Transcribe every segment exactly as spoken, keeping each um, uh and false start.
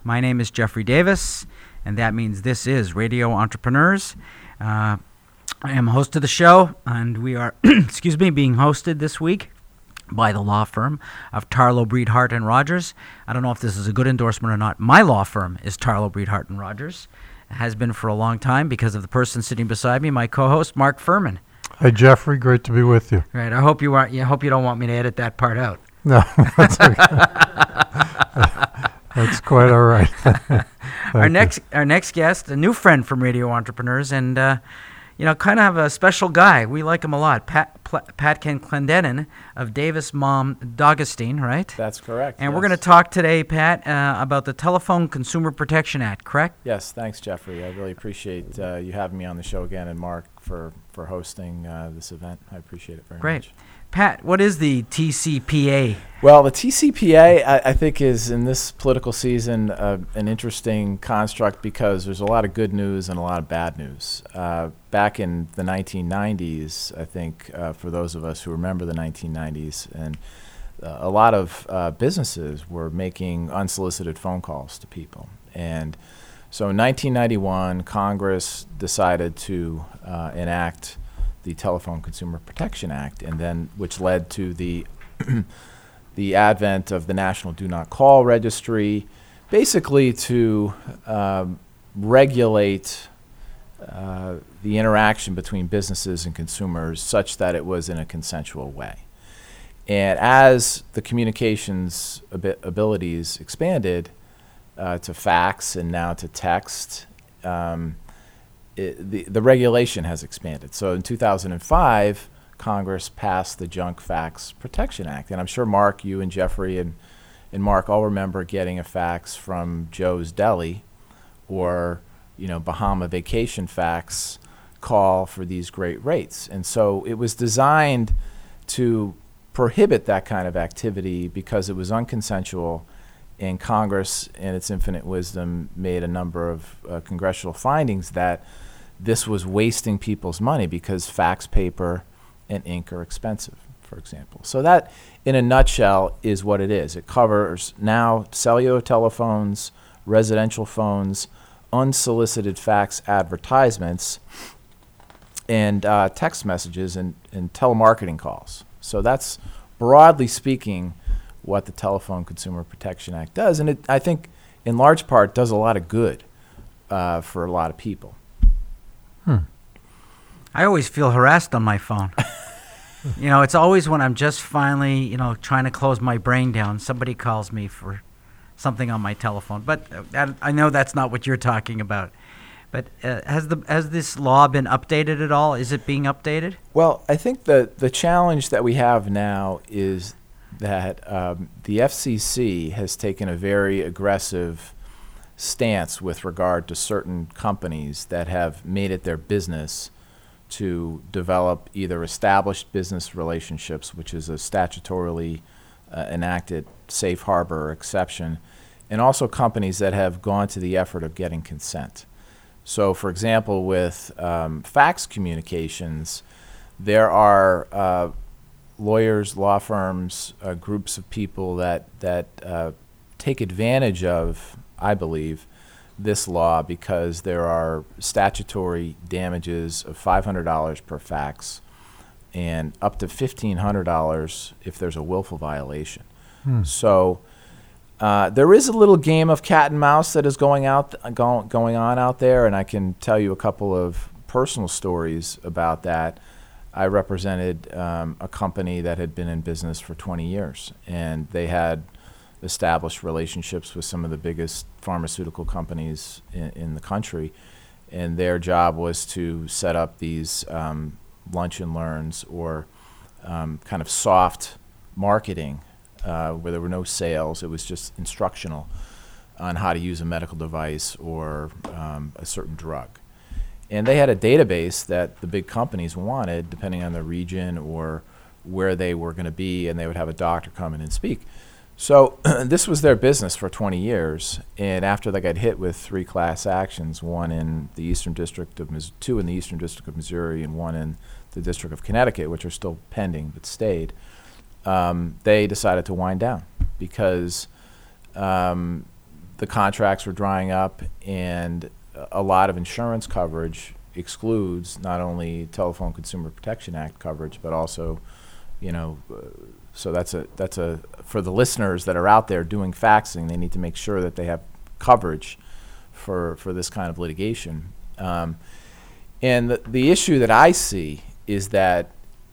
My name is Jeffrey Davis, and that means this is Radio Entrepreneurs. Uh, I am host of the show, and we are, excuse me, being hosted this week by the law firm of Tarlow, Breed, Hart and Rogers. I don't know if this is a good endorsement or not. My law firm is Tarlow, Breed, Hart and Rogers. It has been for a long time because of the person sitting beside me, my co-host, Mark Furman. Hi, Jeffrey. Great to be with you. Right. I hope you are. I hope you don't want me to edit that part out. No, that's okay. That's quite all right. our next, our next guest, a new friend from Radio Entrepreneurs, and uh, you know, kind of a special guy. We like him a lot. Pat Pl- Pat Clendenin of Davis Mom D'Augustine, right? That's correct. And yes. we're going to talk today, Pat, uh, about the Telephone Consumer Protection Act, correct? Yes, thanks, Jeffrey. I really appreciate uh, you having me on the show again, and Mark for, for hosting uh, this event. I appreciate it very Great. much. Pat, what is the T C P A? Well, the T C P A, I, I think, is in this political season uh, an interesting construct because there's a lot of good news and a lot of bad news. Uh, back in the nineteen nineties, I think, uh, for those of us who remember the nineteen nineties, and uh, a lot of uh, businesses were making unsolicited phone calls to people. And so in nineteen ninety-one, Congress decided to uh, enact the Telephone Consumer Protection Act, and then which led to the the advent of the National Do Not Call Registry, basically to um, regulate uh, the interaction between businesses and consumers such that it was in a consensual way. And as the communications abi- abilities expanded uh, to fax and now to text, um, It, the, the regulation has expanded. So in two thousand five, Congress passed the Junk Fax Protection Act. And I'm sure, Mark, you and Jeffrey and, and Mark all remember getting a fax from Joe's Deli or, you know, Bahama Vacation fax call for these great rates. And so it was designed to prohibit that kind of activity because it was unconsensual, and Congress, in its infinite wisdom, made a number of uh, congressional findings that this was wasting people's money because fax paper and ink are expensive, for example. So that, in a nutshell, is what it is. It covers now cellular telephones, residential phones, unsolicited fax advertisements, and uh, text messages and, and telemarketing calls. So that's, broadly speaking, what the Telephone Consumer Protection Act does. And it, I think, in large part, does a lot of good uh, for a lot of people. Hmm. I always feel harassed on my phone. You know, it's always when I'm just finally, you know, trying to close my brain down, somebody calls me for something on my telephone. But uh, that, I know that's not what you're talking about. But uh, has the has this law been updated at all? Is it being updated? Well, I think the, the challenge that we have now is that um, the F C C has taken a very aggressive stance with regard to certain companies that have made it their business to develop either established business relationships, which is a statutorily uh, enacted safe harbor exception, and also companies that have gone to the effort of getting consent. So, for example, with um, fax communications, there are uh, lawyers, law firms, uh, groups of people that that uh, take advantage of, I believe, this law because there are statutory damages of five hundred dollars per fax and up to fifteen hundred dollars if there's a willful violation. Hmm. So uh, there is a little game of cat and mouse that is going out th- go- going on out there, and I can tell you a couple of personal stories about that. I represented um, a company that had been in business for twenty years, and they had established relationships with some of the biggest pharmaceutical companies in, in the country, and their job was to set up these um, lunch and learns or um, kind of soft marketing uh, where there were no sales. It was just instructional on how to use a medical device or um, a certain drug. And they had a database that the big companies wanted, depending on the region or where they were going to be, and they would have a doctor come in and speak. So this was their business for twenty years, and after they got hit with three class actions, one in the Eastern District of Mis- two in the Eastern District of Missouri and one in the District of Connecticut, which are still pending but stayed, um, they decided to wind down because um, the contracts were drying up, and a lot of insurance coverage excludes not only Telephone Consumer Protection Act coverage, but also, you know, uh, so that's a that's a for the listeners that are out there doing faxing, they need to make sure that they have coverage for for this kind of litigation. Um, and the, the issue that I see is that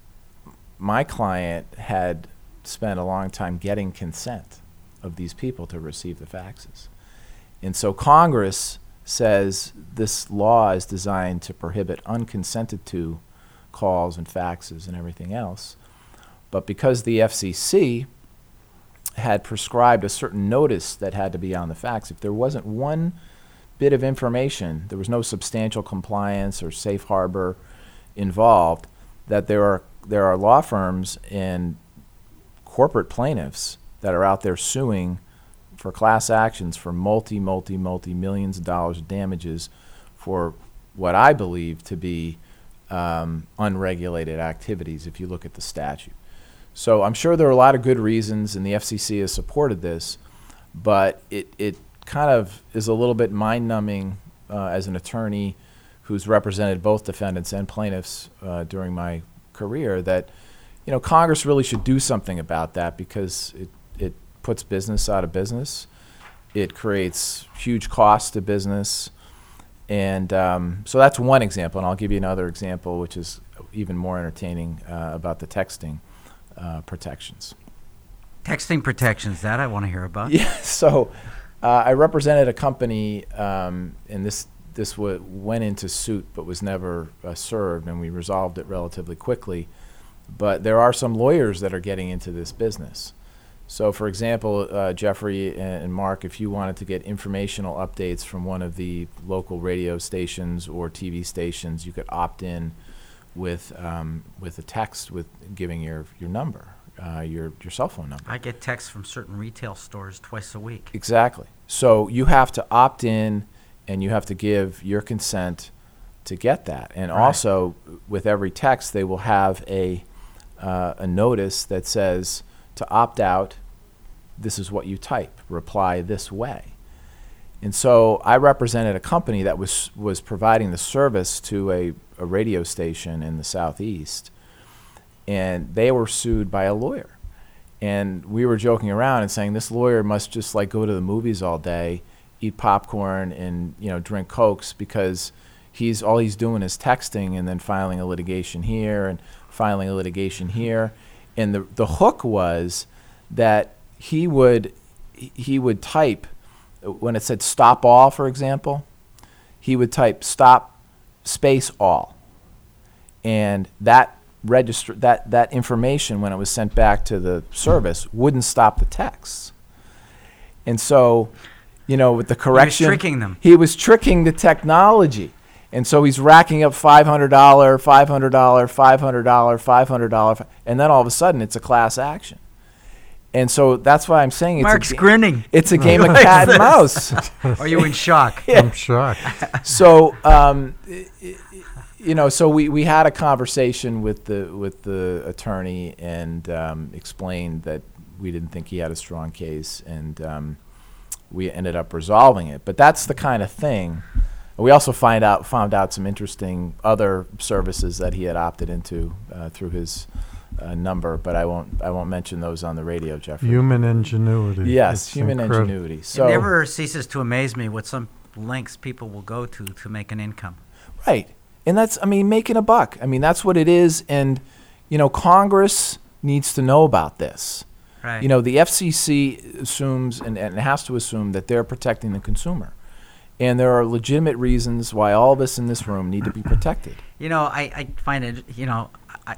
my client had spent a long time getting consent of these people to receive the faxes. And so Congress says this law is designed to prohibit unconsented to calls and faxes and everything else. But because the F C C had prescribed a certain notice that had to be on the fax, if there wasn't one bit of information, there was no substantial compliance or safe harbor involved, that there are there are law firms and corporate plaintiffs that are out there suing for class actions for multi, multi, multi millions of dollars of damages for what I believe to be um, unregulated activities if you look at the statute. So I'm sure there are a lot of good reasons, and the F C C has supported this, but it, it kind of is a little bit mind-numbing uh, as an attorney who's represented both defendants and plaintiffs uh, during my career that, you know, Congress really should do something about that, because it, it puts business out of business. It creates huge costs to business. And um, so that's one example, and I'll give you another example, which is even more entertaining, uh, about the texting uh, protections. Texting protections, that I want to hear about. Yeah, so uh, I represented a company, um, and this this w- went into suit but was never uh, served, and we resolved it relatively quickly. But there are some lawyers that are getting into this business. So, for example, uh, Jeffrey and Mark, if you wanted to get informational updates from one of the local radio stations or T V stations, you could opt in with um, with a text with giving your your number, uh, your your cell phone number. I get texts from certain retail stores twice a week. Exactly. So you have to opt in, and you have to give your consent to get that. And Right. also, with every text, they will have a uh, a notice that says to opt out, this is what you type, reply this way. And so I represented a company that was was providing the service to a, a radio station in the Southeast, and they were sued by a lawyer. And we were joking around and saying this lawyer must just like go to the movies all day, eat popcorn, and you know drink Cokes, because he's all he's doing is texting and then filing a litigation here and filing a litigation here. And the the hook was that he would he would type, when it said stop all, for example, he would type stop space all, and that register that that information, when it was sent back to the service, wouldn't stop the text. And so, you know, with the correction, tricking them. He was tricking the technology. And so he's racking up five hundred dollars, five hundred dollars, five hundred dollars, five hundred dollars, and then all of a sudden it's a class action. And so that's why I'm saying it's Mark's a ga- grinning. It's a game of What is cat and this? mouse. Are you in shock? I'm shocked. So, um, i- i- you know, so we, we had a conversation with the with the attorney and um, explained that we didn't think he had a strong case, and um, we ended up resolving it. But that's the kind of thing. We also find out found out some interesting other services that he had opted into uh, through his uh, number, but I won't I won't mention those on the radio, Jeffrey. Human ingenuity. Yes, It's human incredible. ingenuity. So It never ceases to amaze me what some lengths people will go to to make an income. right, and that's I mean making a buck. I mean that's what it is, and you know Congress needs to know about this. Right. You know the F C C assumes and, and has to assume that they're protecting the consumer. And there are legitimate reasons why all of us in this room need to be protected. You know, I, I find it, you know, I,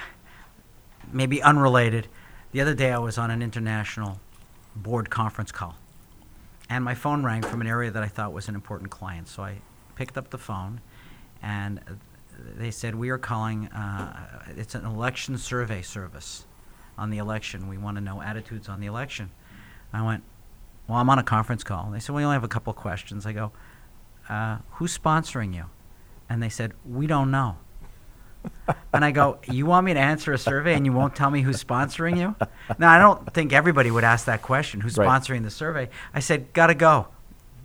maybe unrelated. The other day I was on an international board conference call, and my phone rang from an area that I thought was an important client. So I picked up the phone, and they said, we are calling, uh, it's an election survey service on the election. We want to know attitudes on the election. I went, well, I'm on a conference call. They said, well, we only have a couple of questions. I go, uh, who's sponsoring you? And they said, we don't know. And I go, you want me to answer a survey and you won't tell me who's sponsoring you? Now, I don't think everybody would ask that question, who's Right. sponsoring the survey. I said, gotta go.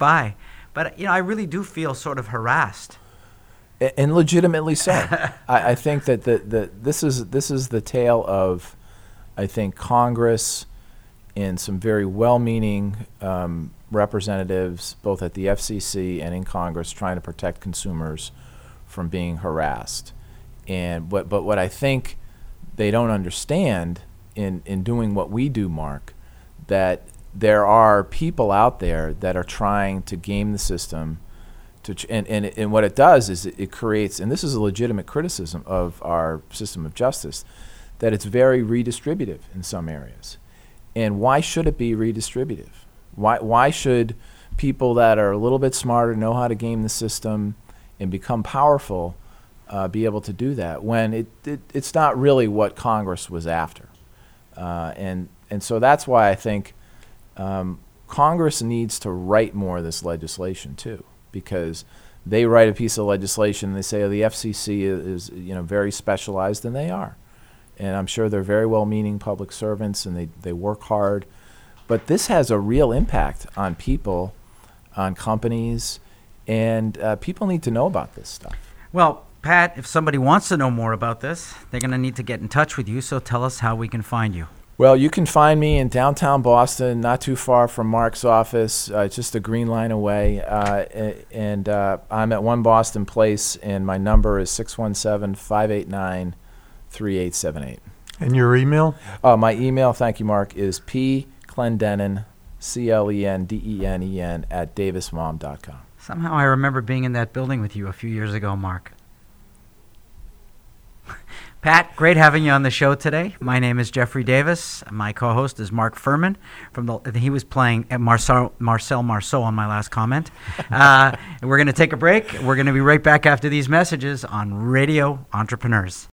by. But, you know, I really do feel sort of harassed. A- And legitimately so. I, I think that the, the, this is this is the tale of, I think, Congress and some very well-meaning um, representatives, both at the F C C and in Congress, trying to protect consumers from being harassed. And but but what I think they don't understand in in doing what we do, Mark, that there are people out there that are trying to game the system. To ch- and, and, and what it does is it, it creates, and this is a legitimate criticism of our system of justice, that it's very redistributive in some areas. And why should it be redistributive? Why, why should people that are a little bit smarter, know how to game the system, and become powerful uh, be able to do that when it, it it's not really what Congress was after? Uh, and, and so that's why I think um, Congress needs to write more of this legislation too. Because they write a piece of legislation and they say, oh, the F C C is, is you know very specialized, and they are. And I'm sure they're very well-meaning public servants, and they, they work hard. But this has a real impact on people, on companies, and uh, people need to know about this stuff. Well, Pat, if somebody wants to know more about this, they're going to need to get in touch with you, so tell us how we can find you. Well, you can find me in downtown Boston, not too far from Mark's office, uh, just a green line away. Uh, a- and uh, I'm at One Boston Place, and my number is six one seven, five eight nine, three eight seven eight. And your email? Uh, my email, thank you, Mark, is p clendenin, C L E N D E N E N, at davis mom dot com. Somehow I remember being in that building with you a few years ago, Mark. Pat, great having you on the show today. My name is Jeffrey Davis. My co-host is Mark Furman. From the he was playing at Marcel Marcel Marceau on my last comment. Uh, we're going to take a break. We're going to be right back after these messages on Radio Entrepreneurs.